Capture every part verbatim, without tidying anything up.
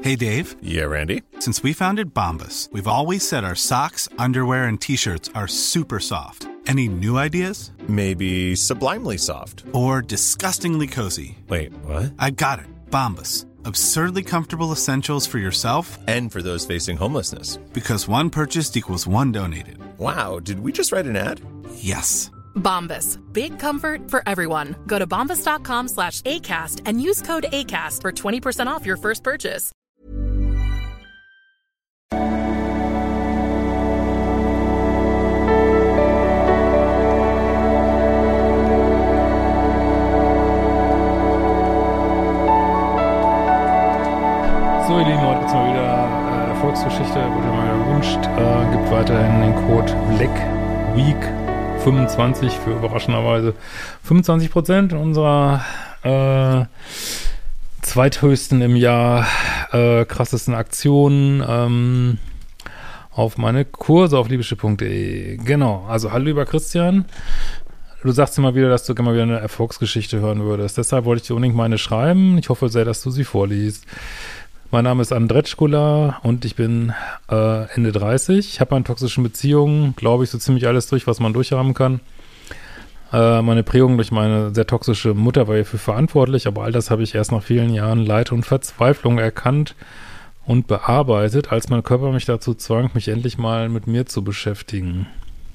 Hey, Dave. Yeah, Randy. Since we founded Bombas, we've always said our socks, underwear, and T-shirts are super soft. Any new ideas? Maybe sublimely soft. Or disgustingly cozy. Wait, what? I got it. Bombas. Absurdly comfortable essentials for yourself and for those facing homelessness. Because one purchased equals one donated. Wow, did we just write an ad? Yes. Bombas. Big comfort for everyone. Go to bombas.com slash ACAST and use code ACAST for twenty percent off your first purchase. So, ihr Lieben, heute gibt es mal wieder äh, Erfolgsgeschichte, wurde mal gewünscht. Äh, gibt weiterhin den Code Black Week fünfundzwanzig für überraschenderweise fünfundzwanzig Prozent unserer äh, zweithöchsten im Jahr äh, krassesten Aktionen ähm, auf meine Kurse auf liebische punkt de. Genau, also hallo lieber Christian. Du sagst immer wieder, dass du gerne mal wieder eine Erfolgsgeschichte hören würdest. Deshalb wollte ich dir unbedingt meine schreiben. Ich hoffe sehr, dass du sie vorliest. Mein Name ist Andretschkula und ich bin äh, Ende dreißig. Ich habe in toxischen Beziehungen, glaube ich, so ziemlich alles durch, was man durchhaben kann. Äh, meine Prägung durch meine sehr toxische Mutter war hierfür verantwortlich, aber all das habe ich erst nach vielen Jahren Leid und Verzweiflung erkannt und bearbeitet, als mein Körper mich dazu zwang, mich endlich mal mit mir zu beschäftigen.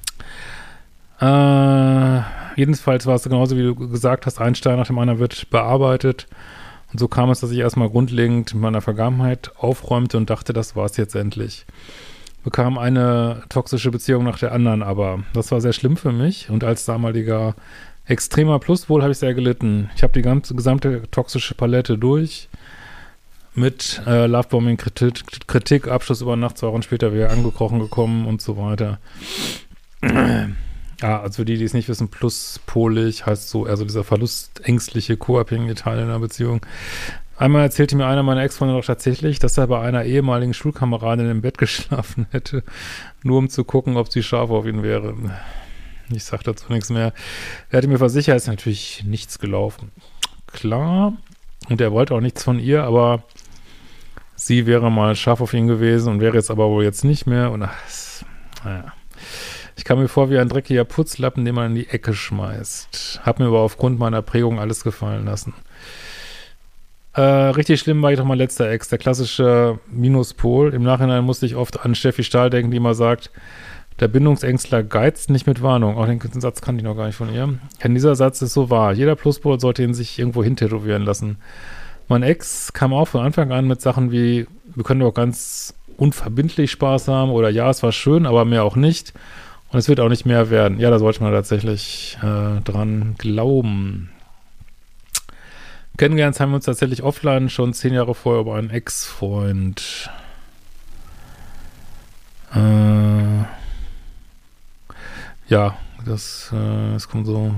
Äh, jedenfalls war es genauso, wie du gesagt hast, ein Stein nach dem anderen wird bearbeitet. Und so kam es, dass ich erstmal grundlegend mit meiner Vergangenheit aufräumte und dachte, das war's jetzt endlich. Bekam eine toxische Beziehung nach der anderen, aber das war sehr schlimm für mich und als damaliger extremer Pluspol habe ich sehr gelitten. Ich habe die ganze gesamte toxische Palette durch mit äh, Lovebombing, Kritik, Kritik, Abschluss über Nacht, zwei Wochen später wieder angekrochen gekommen und so weiter. Ja, also für die, die es nicht wissen, pluspolig heißt so, also dieser verlustängstliche, co-abhängige Teil in einer Beziehung. Einmal erzählte mir einer meiner Ex-Freunde doch tatsächlich, dass er bei einer ehemaligen Schulkameradin im Bett geschlafen hätte, nur um zu gucken, ob sie scharf auf ihn wäre. Ich sag dazu nichts mehr. Er hatte mir versichert, es ist natürlich nichts gelaufen. Klar, und er wollte auch nichts von ihr, aber sie wäre mal scharf auf ihn gewesen und wäre jetzt aber wohl jetzt nicht mehr. Und ach, naja. Ich kam mir vor wie ein dreckiger Putzlappen, den man in die Ecke schmeißt. Hab mir aber aufgrund meiner Prägung alles gefallen lassen. Äh, richtig schlimm war ich doch mein letzter Ex, der klassische Minuspol. Im Nachhinein musste ich oft an Steffi Stahl denken, die immer sagt, der Bindungsängstler geizt nicht mit Warnung. Auch den Satz kannte ich noch gar nicht von ihr. Denn dieser Satz ist so wahr. Jeder Pluspol sollte ihn sich irgendwo hintätowieren lassen. Mein Ex kam auch von Anfang an mit Sachen wie, wir können doch ganz unverbindlich Spaß haben oder ja, es war schön, aber mehr auch nicht. Und es wird auch nicht mehr werden. Ja, da sollte man tatsächlich äh, dran glauben. Kennengelernt haben wir uns tatsächlich offline schon zehn Jahre vorher über einen Ex-Freund. Äh, ja, das, äh, das kommt so.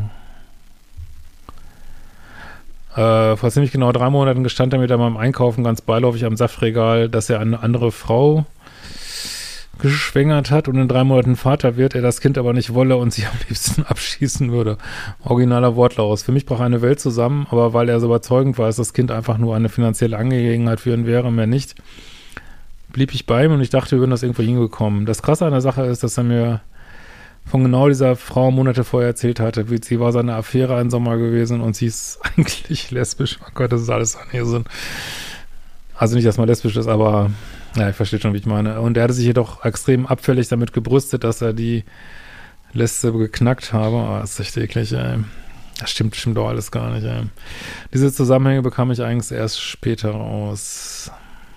Äh, vor ziemlich genau drei Monaten gestand er mir da beim Einkaufen ganz beiläufig am Saftregal, dass er eine andere Frau geschwängert hat und in drei Monaten Vater wird, er das Kind aber nicht wolle und sie am liebsten abschießen würde. Originaler Wortlaut. Für mich brach eine Welt zusammen, aber weil er so überzeugend war, dass das Kind einfach nur eine finanzielle Angelegenheit für ihn wäre, mehr nicht, blieb ich bei ihm und ich dachte, wir würden das irgendwo hingekommen. Das Krasse an der Sache ist, dass er mir von genau dieser Frau Monate vorher erzählt hatte, wie sie war seine Affäre ein Sommer gewesen und sie ist eigentlich lesbisch. Oh Gott, das ist alles ein Irrsinn. Also nicht, dass man lesbisch ist, aber ja, ich verstehe schon, wie ich meine. Und er hatte sich jedoch extrem abfällig damit gebrüstet, dass er die Lesbe geknackt habe. Oh, das ist echt eklig, ey. Das stimmt, stimmt doch alles gar nicht, ey. Diese Zusammenhänge bekam ich eigentlich erst später raus.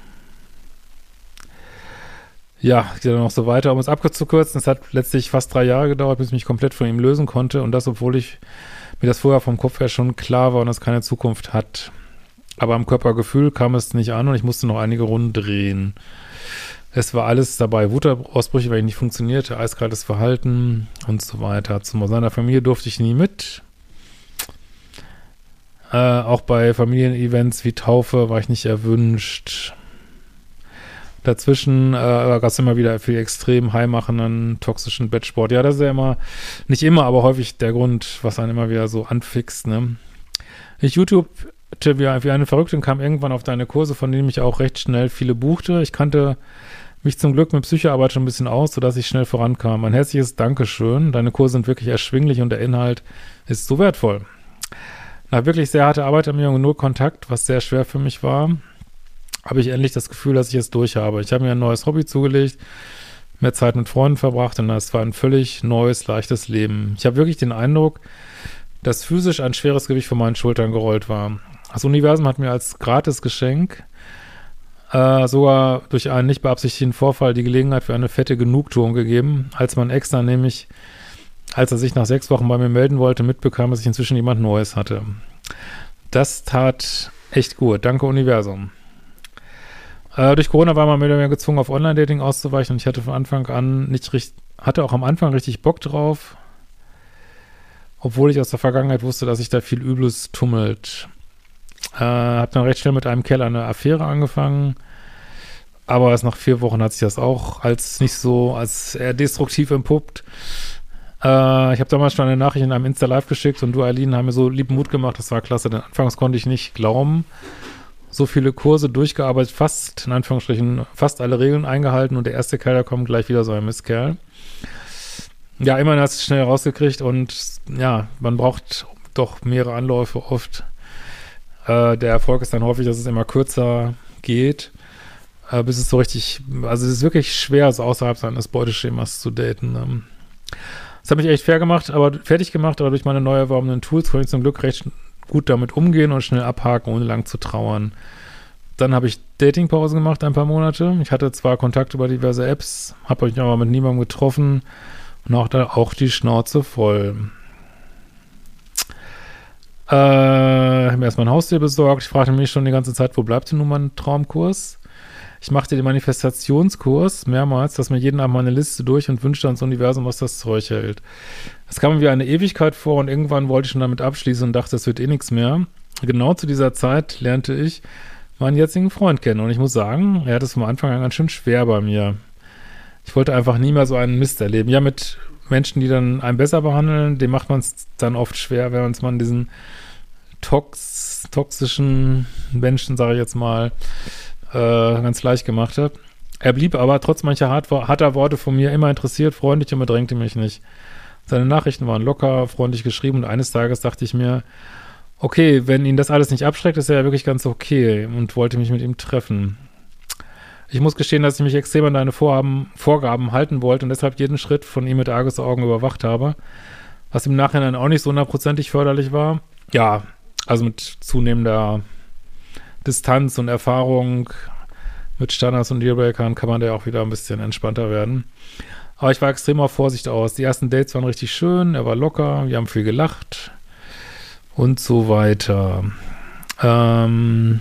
Ja, geht dann noch so weiter. Um es abzukürzen, es hat letztlich fast drei Jahre gedauert, bis ich mich komplett von ihm lösen konnte. Und das, obwohl ich mir das vorher vom Kopf her schon klar war und es keine Zukunft hat. Aber am Körpergefühl kam es nicht an und ich musste noch einige Runden drehen. Es war alles dabei. Wutausbrüche, weil ich nicht funktionierte, eiskaltes Verhalten und so weiter. Zu seiner Familie durfte ich nie mit. Äh, auch bei Familienevents wie Taufe war ich nicht erwünscht. Dazwischen äh, gab es immer wieder viel extrem heimachenden, toxischen Bettsport. Ja, das ist ja immer, nicht immer, aber häufig der Grund, was einen immer wieder so anfixt, ne? Ich YouTube wie, wie eine Verrückte und kam irgendwann auf deine Kurse, von denen ich auch recht schnell viele buchte. Ich kannte mich zum Glück mit Psychoarbeit schon ein bisschen aus, sodass ich schnell vorankam. Ein herzliches Dankeschön. Deine Kurse sind wirklich erschwinglich und der Inhalt ist so wertvoll. Nach wirklich sehr harter Arbeit an mir und nur Kontakt, was sehr schwer für mich war, habe ich endlich das Gefühl, dass ich es durch habe. Ich habe mir ein neues Hobby zugelegt, mehr Zeit mit Freunden verbracht und das war ein völlig neues, leichtes Leben. Ich habe wirklich den Eindruck, dass physisch ein schweres Gewicht von meinen Schultern gerollt war. Das Universum hat mir als Gratisgeschenk äh, sogar durch einen nicht beabsichtigten Vorfall die Gelegenheit für eine fette Genugtuung gegeben, als mein Ex dann nämlich, als er sich nach sechs Wochen bei mir melden wollte, mitbekam, dass ich inzwischen jemand Neues hatte. Das tat echt gut. Danke, Universum. Äh, durch Corona war man mehr oder weniger gezwungen, auf Online-Dating auszuweichen und ich hatte von Anfang an nicht richtig, hatte auch am Anfang richtig Bock drauf, obwohl ich aus der Vergangenheit wusste, dass sich da viel Übles tummelt. Äh, hab dann recht schnell mit einem Kerl eine Affäre angefangen, aber erst nach vier Wochen hat sich das auch als nicht so, als eher destruktiv entpuppt. Äh, ich habe damals schon eine Nachricht in einem Insta-Live geschickt und du, Eileen, haben mir so lieben Mut gemacht, das war klasse, denn anfangs konnte ich nicht glauben. So viele Kurse durchgearbeitet, fast, in Anführungsstrichen, fast alle Regeln eingehalten und der erste Kerl, da kommt gleich wieder so ein Mistkerl. Ja, immerhin hast du es schnell rausgekriegt und ja, man braucht doch mehrere Anläufe oft. Äh, der Erfolg ist dann häufig, dass es immer kürzer geht, äh, bis es so richtig, also es ist wirklich schwer, so außerhalb seines Beuteschemas zu daten. Ähm, das hat mich echt fair gemacht, aber fertig gemacht, aber durch meine neu erworbenen Tools konnte ich zum Glück recht gut damit umgehen und schnell abhaken, ohne lang zu trauern. Dann habe ich Datingpause gemacht, ein paar Monate. Ich hatte zwar Kontakt über diverse Apps, habe mich aber mit niemandem getroffen und auch da auch die Schnauze voll. Äh, habe mir erstmal ein Haustier besorgt. Ich fragte mich schon die ganze Zeit, wo bleibt denn nun mein Traumkurs? Ich machte den Manifestationskurs mehrmals, dass mir jeden Abend meine Liste durch und wünschte ans Universum, was das Zeug hält. Es kam mir wie eine Ewigkeit vor und irgendwann wollte ich schon damit abschließen und dachte, es wird eh nichts mehr. Genau zu dieser Zeit lernte ich meinen jetzigen Freund kennen und ich muss sagen, er hat es vom Anfang an ganz schön schwer bei mir. Ich wollte einfach nie mehr so einen Mist erleben. Ja, mit Menschen, die dann einen besser behandeln, dem macht man es dann oft schwer, wenn man diesen tox toxischen Menschen, sage ich jetzt mal, Äh, ganz leicht gemacht habe. Er blieb aber trotz mancher hart, harter Worte von mir immer interessiert, freundlich und bedrängte mich nicht. Seine Nachrichten waren locker, freundlich geschrieben und eines Tages dachte ich mir, okay, wenn ihn das alles nicht abschreckt, ist er ja wirklich ganz okay und wollte mich mit ihm treffen. Ich muss gestehen, dass ich mich extrem an deine Vorhaben, Vorgaben halten wollte und deshalb jeden Schritt von ihm mit Argusaugen überwacht habe, was im Nachhinein auch nicht so hundertprozentig förderlich war. Ja, also mit zunehmender Distanz und Erfahrung mit Standards und Dealbreakern kann man da auch wieder ein bisschen entspannter werden. Aber ich war extrem auf Vorsicht aus. Die ersten Dates waren richtig schön, er war locker, wir haben viel gelacht und so weiter. Ähm,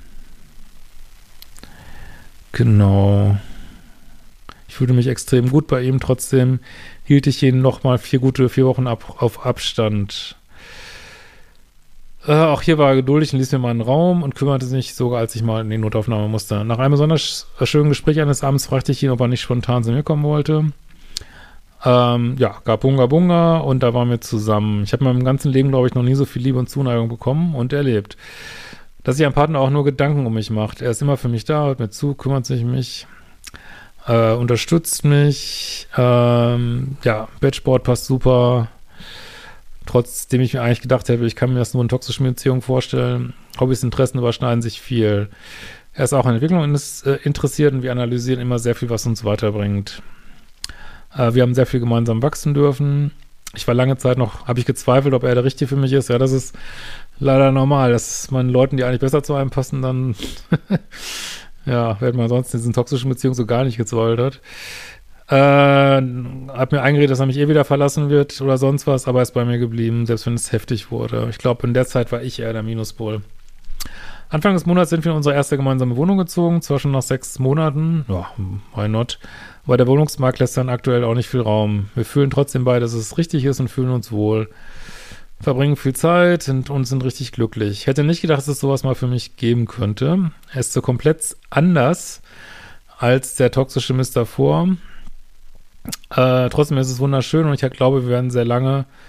genau. Ich fühlte mich extrem gut bei ihm, trotzdem hielt ich ihn noch mal vier gute vier Wochen ab, auf Abstand. Äh, auch hier war er geduldig und ließ mir mal einen Raum und kümmerte sich sogar, als ich mal in die Notaufnahme musste. Nach einem besonders schönen Gespräch eines Abends fragte ich ihn, ob er nicht spontan zu mir kommen wollte. Ähm, ja, gab Bunga Bunga und da waren wir zusammen. Ich habe in meinem ganzen Leben, glaube ich, noch nie so viel Liebe und Zuneigung bekommen und erlebt. Dass sich ein Partner auch nur Gedanken um mich macht. Er ist immer für mich da, hört mir zu, kümmert sich um mich, äh, unterstützt mich. Ähm, ja, Bettsport passt super. Trotzdem ich mir eigentlich gedacht habe, ich kann mir das nur in toxischen Beziehungen vorstellen. Hobbys, Interessen überschneiden sich viel. Er ist auch an Entwicklung interessiert und wir analysieren immer sehr viel, was uns weiterbringt. Äh, wir haben sehr viel gemeinsam wachsen dürfen. Ich war lange Zeit noch, habe ich gezweifelt, ob er der Richtige für mich ist. Ja, das ist leider normal, dass man Leuten, die eigentlich besser zu einem passen, dann ja, während man sonst in diesen toxischen Beziehungen so gar nicht gezweifelt hat. Äh, hab mir eingeredet, dass er mich eh wieder verlassen wird oder sonst was, aber er ist bei mir geblieben, selbst wenn es heftig wurde. Ich glaube, in der Zeit war ich eher der Minuspol. Anfang des Monats sind wir in unsere erste gemeinsame Wohnung gezogen, zwar schon nach sechs Monaten, ja, why not, aber der Wohnungsmarkt lässt dann aktuell auch nicht viel Raum. Wir fühlen trotzdem beide, dass es richtig ist und fühlen uns wohl. Verbringen viel Zeit sind, und sind richtig glücklich. Ich hätte nicht gedacht, dass es sowas mal für mich geben könnte. Er ist so komplett anders als der toxische Mist davor. Äh, trotzdem ist es wunderschön und ich glaube, wir werden sehr lange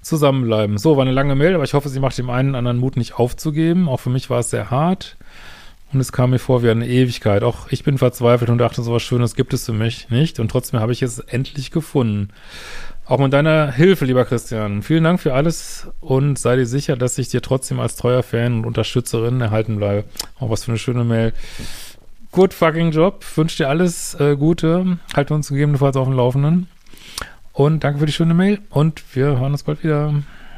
zusammenbleiben. So, war eine lange Mail, aber ich hoffe, sie macht dem einen oder anderen Mut, nicht aufzugeben. Auch für mich war es sehr hart. Und es kam mir vor wie eine Ewigkeit. Auch ich bin verzweifelt und dachte, so was Schönes gibt es für mich nicht. Und trotzdem habe ich es endlich gefunden. Auch mit deiner Hilfe, lieber Christian. Vielen Dank für alles und sei dir sicher, dass ich dir trotzdem als treuer Fan und Unterstützerin erhalten bleibe. Auch was für eine schöne Mail. Good fucking Job. Wünsche dir alles äh, Gute. Halte uns gegebenenfalls auf dem Laufenden. Und danke für die schöne Mail. Und wir hören uns bald wieder.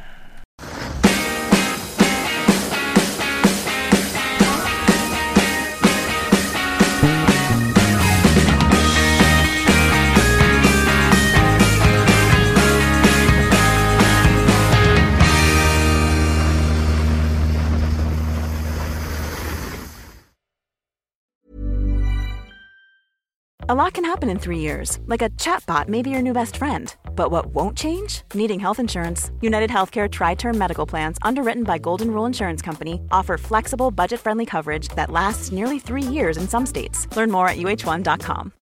A lot can happen in three years, like a chatbot may be your new best friend. But what won't change? Needing health insurance. United Healthcare Tri-Term Medical Plans, underwritten by Golden Rule Insurance Company, offer flexible, budget-friendly coverage that lasts nearly three years in some states. Learn more at U H one dot com.